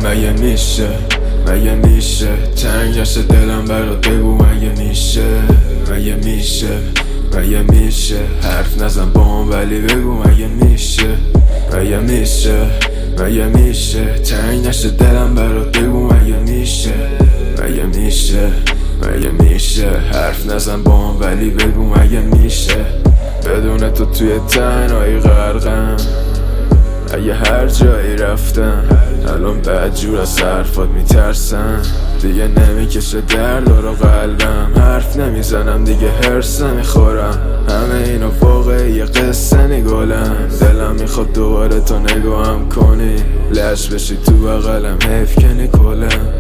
میشه تنگ نشه دلم برات بگو مگه میشه حرف نزن با هم ولی بگو مگه میشه تنگ نشه دلم برات بگو مگه میشه حرف نزن با هم ولی بگو مگه میشه بدون تو توی تنهایی غرقم اگه هر جایی رفتم الان بدجور از حرفات میترسم دیگه نمیکشه درد رو قلبم حرف نمیزنم دیگه هرسم میخورم همه اینا واقعی قصه نگالم دلم میخواد دوباره تو نگاهم کنی لش بشی تو بغلم حیف کنی کلم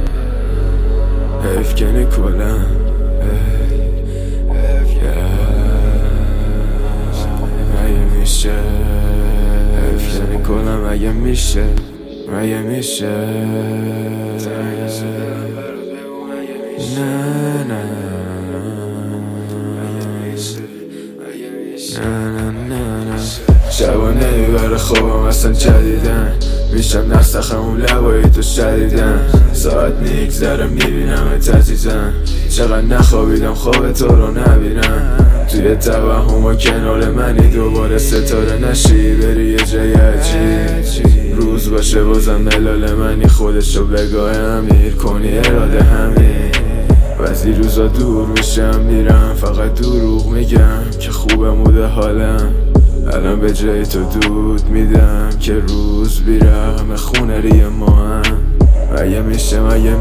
مگه میشه نه شبا نمیبره خوابم اصلا جدیدن میشم نستخم اون لبایی تو شدیدن ساعت میگذره میبینم عزیزم چقدر نخوابیدم خواب تو رو نبینم توی توهم و کنار منی دوباره ستاره نشی بری یه جای عجیب روز باشه بازم ملال منی خودشو بگاه امیر کنی اراده همین بعضی روزا دور میشم میرم فقط دروغ میگم که خوبه موده حالم الان به جای تو دود میدم که روز بیرم خونه ری ما هم مگه میشه مگه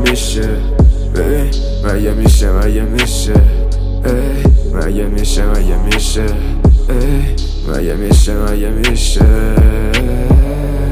میشه